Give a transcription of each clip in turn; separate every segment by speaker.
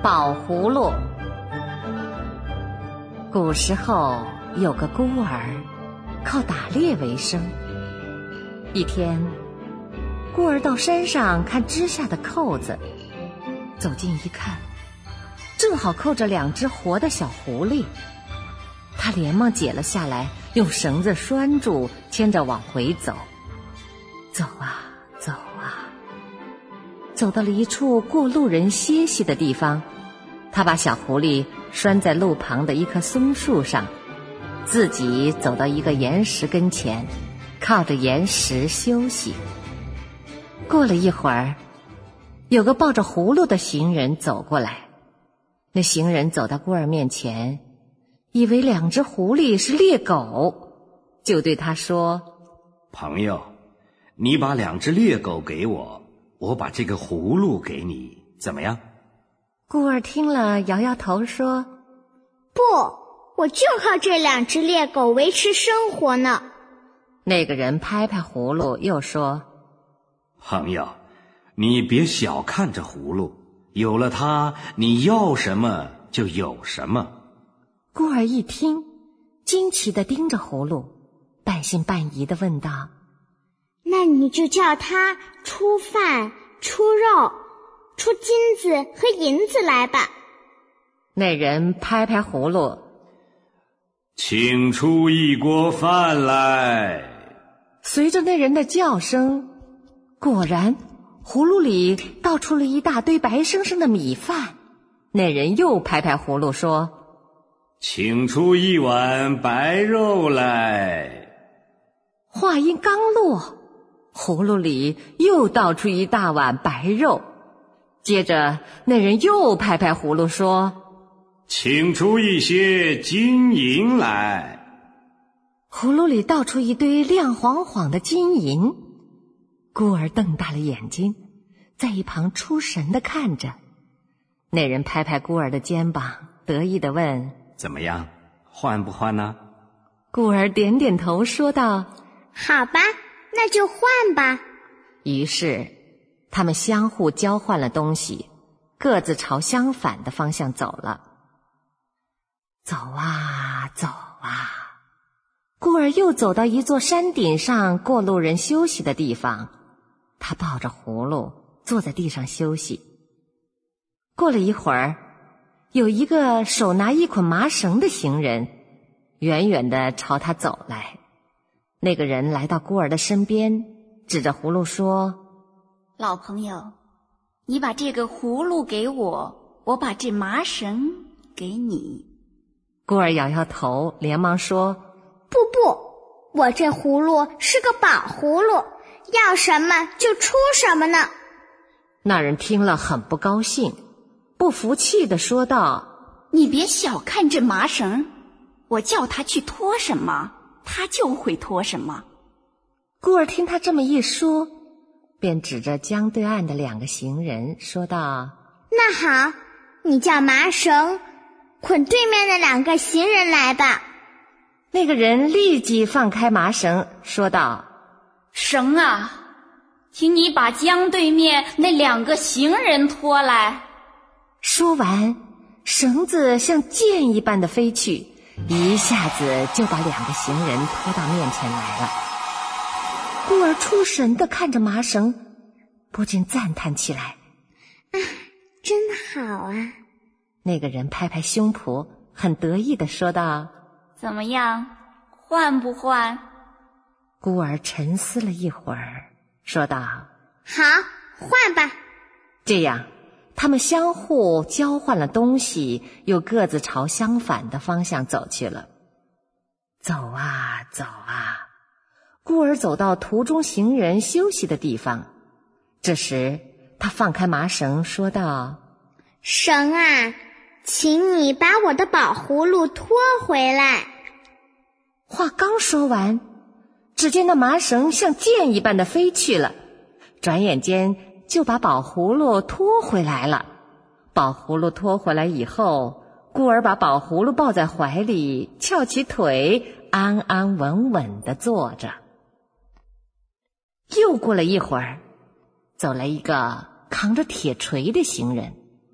Speaker 1: 宝葫芦。古时候有个孤儿，靠打猎为生。一天，孤儿到山上看枝下的扣子，走近一看，正好扣着2只活的小狐狸。他连忙解了下来，用绳子拴住，牵着往回走。走啊走啊，走到了一处过路人歇息的地方，他把小狐狸拴在路旁的一棵松树上，自己走到一个岩石跟前，靠着岩石休息。过了一会儿，有个抱着葫芦的行人走过来。那行人走到孤儿面前，以为2只狐狸是猎狗，就对他说：
Speaker 2: 朋友，你把2只猎狗给我，我把这个葫芦给你，怎么样？
Speaker 1: 孤儿听了摇摇头说：
Speaker 3: 不，我就靠这2只猎狗维持生活呢。
Speaker 1: 那个人拍拍葫芦又说：
Speaker 2: 朋友，你别小看这葫芦，有了它，你要什么就有什么。
Speaker 1: 孤儿一听，惊奇地盯着葫芦，半信半疑地问道：
Speaker 3: 那你就叫它出饭、出肉、出金子和银子来吧。
Speaker 1: 那人拍拍葫芦：
Speaker 2: 请出1锅饭来。
Speaker 1: 随着那人的叫声，果然葫芦里倒出了一大堆白生生的米饭。那人又拍拍葫芦说：
Speaker 2: 请出1碗白肉来。
Speaker 1: 话音刚落，葫芦里又倒出一大碗白肉。接着那人又拍拍葫芦说：
Speaker 2: 请出一些金银来。
Speaker 1: 葫芦里倒出一堆亮晃晃的金银。孤儿瞪大了眼睛，在一旁出神地看着。那人拍拍孤儿的肩膀，得意地问：
Speaker 2: 怎么样，换不换呢？
Speaker 1: 孤儿点点头说道：
Speaker 3: 好吧，那就换吧。
Speaker 1: 于是他们相互交换了东西，各自朝相反的方向走了。走啊走啊，孤儿又走到一座山顶上过路人休息的地方，他抱着葫芦坐在地上休息。过了一会儿，有一个手拿一捆麻绳的行人远远地朝他走来。那个人来到孤儿的身边，指着葫芦说：
Speaker 4: 老朋友，你把这个葫芦给我，我把这麻绳给你。
Speaker 1: 孤儿摇摇头，连忙说：
Speaker 3: 不，我这葫芦是个宝葫芦，要什么就出什么呢。
Speaker 1: 那人听了很不高兴，不服气地说道：
Speaker 4: 你别小看这麻绳，我叫他去拖什么，他就会拖什么。
Speaker 1: 孤儿听他这么一说，便指着江对岸的2个行人说道：
Speaker 3: 那好，你叫麻绳捆对面的2个行人来吧。
Speaker 1: 那个人立即放开麻绳，说道：
Speaker 4: 绳啊，请你把江对面那2个行人拖来。
Speaker 1: 说完，绳子像箭一般的飞去，一下子就把2个行人拖到面前来了。孤儿出神地看着麻绳，不禁赞叹起来：
Speaker 3: 真好啊。
Speaker 1: 那个人拍拍胸脯，很得意地说道：
Speaker 4: 怎么样，换不换？
Speaker 1: 孤儿沉思了一会儿，说道：
Speaker 3: 好，换吧。
Speaker 1: 这样他们相互交换了东西，又各自朝相反的方向走去了。走啊走啊，孤儿走到途中行人休息的地方。这时他放开麻绳，说道：
Speaker 3: 绳啊，请你把我的宝葫芦拖回来。
Speaker 1: 话刚说完，只见那麻绳像箭一般的飞去了，转眼间就把宝葫芦拖回来了。宝葫芦拖回来以后，孤儿把宝葫芦抱在怀里，翘起腿，安安稳稳地坐着。又过了一会儿，走来一个扛着铁锤的行人。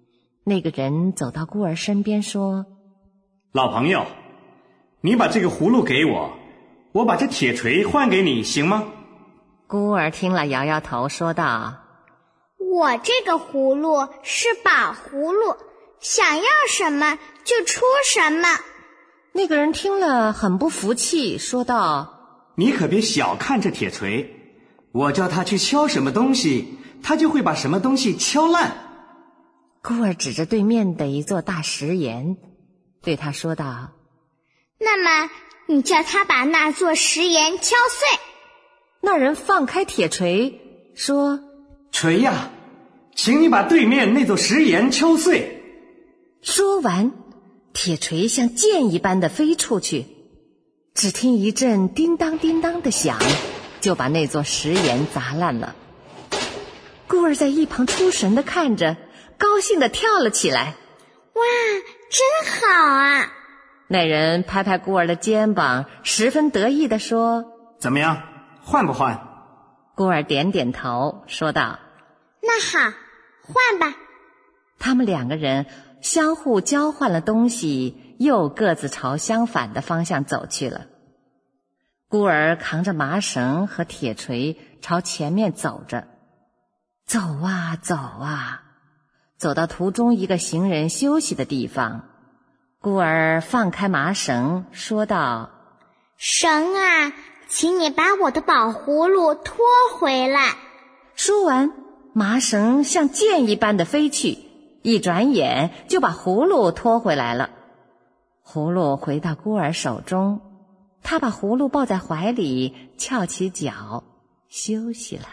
Speaker 1: 那个人走到孤儿身边说：
Speaker 2: 老朋友，你把这个葫芦给我，我把这铁锤换给你，行吗？
Speaker 1: 孤儿听了摇摇头说道：
Speaker 3: 我这个葫芦是宝葫芦，想要什么就出什么。
Speaker 1: 那个人听了很不服气，说道：
Speaker 2: 你可别小看这铁锤，我叫他去敲什么东西，他就会把什么东西敲烂。
Speaker 1: 孤儿指着对面的一座大石岩，对他说道：
Speaker 3: 那么你叫他把那座石岩敲碎。
Speaker 1: 那人放开铁锤说：
Speaker 2: 锤呀，请你把对面那座石岩敲碎。
Speaker 1: 说完，铁锤像箭一般的飞出去，只听一阵叮当叮当的响，就把那座石岩砸烂了。孤儿在一旁出神地看着，高兴地跳了起来。
Speaker 3: 哇，真好啊！
Speaker 1: 那人拍拍孤儿的肩膀，十分得意地说：
Speaker 2: 怎么样，换不换？
Speaker 1: 孤儿点点头说道：
Speaker 3: 那好，换吧。
Speaker 1: 他们两个人相互交换了东西，又各自朝相反的方向走去了。孤儿扛着麻绳和铁锤朝前面走着，走啊走啊，走到途中一个行人休息的地方，孤儿放开麻绳说道：
Speaker 3: 神啊，请你把我的宝葫芦拖回来。
Speaker 1: 说完，麻绳像箭一般的飞去，一转眼就把葫芦拖回来了。葫芦回到孤儿手中，他把葫芦抱在怀里，翘起脚休息了。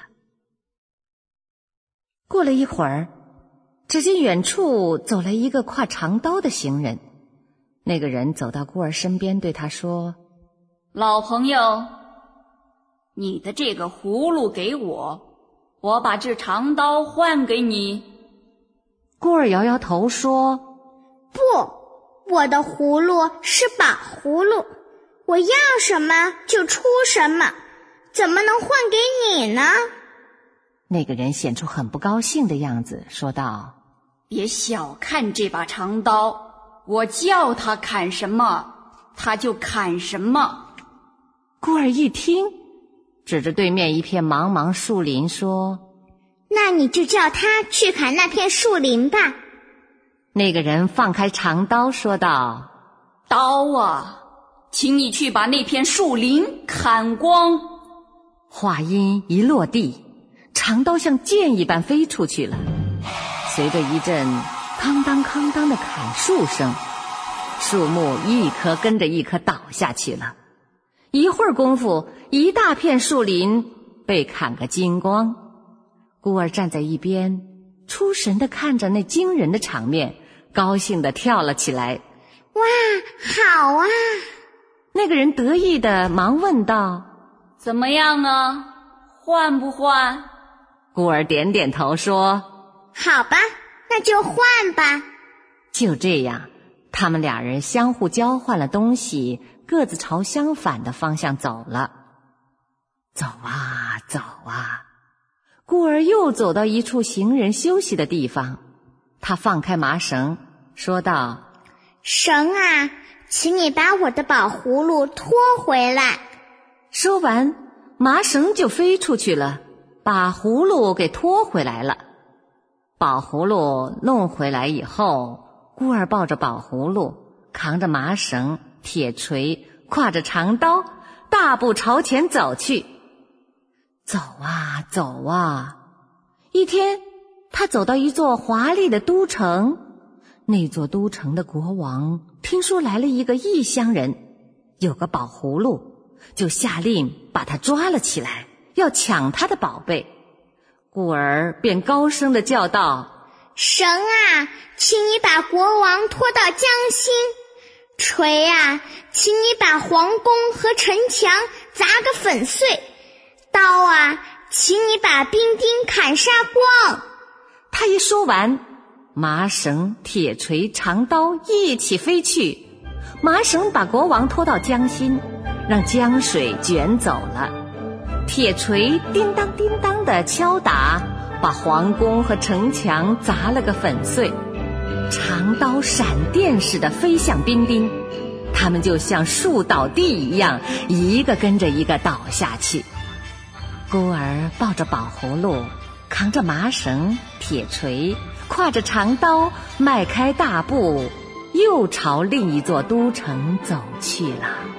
Speaker 1: 过了一会儿，只见远处走来一个挎长刀的行人。那个人走到孤儿身边，对他说：
Speaker 4: 老朋友，你的这个葫芦给我，我把这长刀换给你。
Speaker 1: 孤儿摇摇头说：
Speaker 3: 不，我的葫芦是宝葫芦，我要什么就出什么，怎么能换给你呢？
Speaker 1: 那个人显出很不高兴的样子，说道：
Speaker 4: 别小看这把长刀，我叫他砍什么，他就砍什么。
Speaker 1: 孤儿一听，指着对面一片茫茫树林说：
Speaker 3: 那你就叫他去砍那片树林吧。
Speaker 1: 那个人放开长刀说道：
Speaker 4: 刀啊，请你去把那片树林砍光。
Speaker 1: 话音一落地，长刀像箭一般飞出去了，随着一阵哐当哐当的砍树声，树木一棵跟着一棵倒下去了。一会儿功夫，一大片树林被砍个精光。孤儿站在一边，出神地看着那惊人的场面，高兴地跳了起来。
Speaker 3: 哇，好啊！
Speaker 1: 那个人得意地忙问道：
Speaker 4: 怎么样啊，换不换？
Speaker 1: 孤儿点点头说：
Speaker 3: 好吧，那就换吧。
Speaker 1: 就这样，他们俩人相互交换了东西，各自朝相反的方向走了。走啊走啊，孤儿又走到一处行人休息的地方，他放开麻绳说道：
Speaker 3: 神啊，请你把我的宝葫芦拖回来。
Speaker 1: 说完，麻绳就飞出去了，把葫芦给拖回来了。宝葫芦弄回来以后，孤儿抱着宝葫芦，扛着麻绳、铁锤，挎着长刀，大步朝前走去。走啊走啊，一天，他走到一座华丽的都城。那座都城的国王听说来了一个异乡人，有个宝葫芦，就下令把他抓了起来，要抢他的宝贝。孤儿便高声地叫道：
Speaker 3: 神啊，请你把国王拖到江心。锤啊，请你把皇宫和城墙砸个粉碎。刀啊，请你把兵丁砍杀光。
Speaker 1: 他一说完，麻绳、铁锤、长刀一起飞去，麻绳把国王拖到江心，让江水卷走了；铁锤叮当叮当地敲打，把皇宫和城墙砸了个粉碎。 长刀闪电似的飞向兵丁，他们就像树倒地一样，一个跟着一个倒下去。孤儿抱着宝葫芦，扛着麻绳、铁锤，挎着长刀，迈开大步，又朝另一座都城走去了。